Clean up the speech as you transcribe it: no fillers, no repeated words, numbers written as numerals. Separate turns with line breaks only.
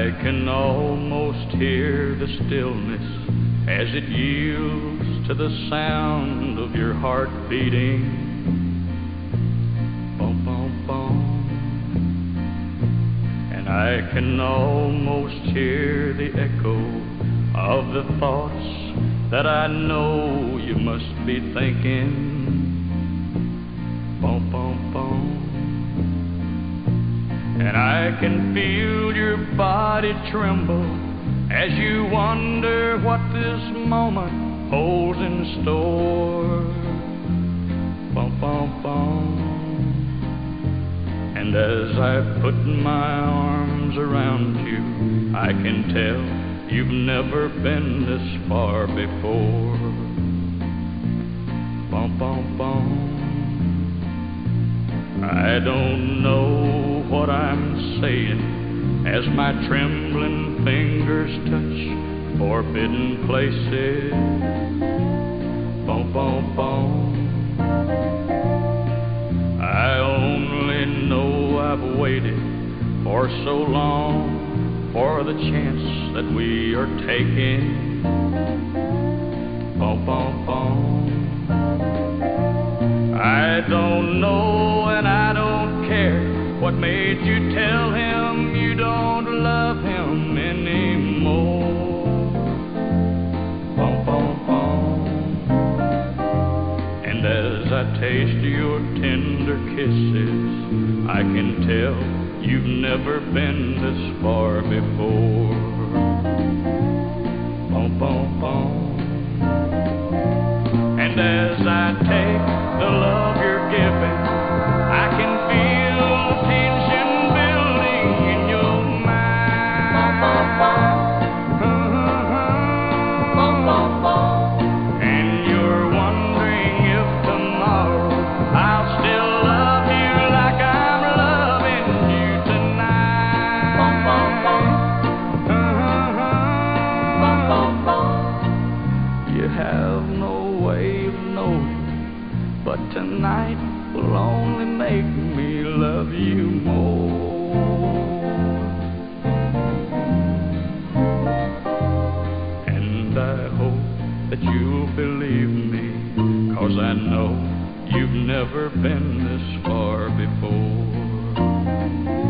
I can almost hear the stillness as it yields to the sound of your heart beating. Bum, bum, bum. And I can almost hear the echo of the thoughts that I know you must be thinking. Bum, bum, bum. And I can feel your body tremble as you wonder what this moment holds in store. Bum, bum, bum. And as I put my arms around you, I can tell you've never been this far before. Bum, bum, bum. I don't know what I'm saying as my trembling fingers touch forbidden places. Bum, bum, bum. I only know I've waited for so long for the chance that we are taking. Bum, bum, bum. I don't know and I don't care what made you tell him you don't love him anymore. Bum, bum, bum. And as I taste your tender kisses, I can tell you've never been this far before. Bum, bum, bum. And as I take the love you're giving, I can feel the tension building in your mind. Bum, bum, bum. Bum, bum, bum. And you're wondering if tomorrow I'll still love you like I'm loving you tonight. Bum, bum, bum. Bum, bum, bum. You have no way of knowing, but tonight will only make me love you more. And I hope that you'll believe me, 'cause I know you've never been this far before.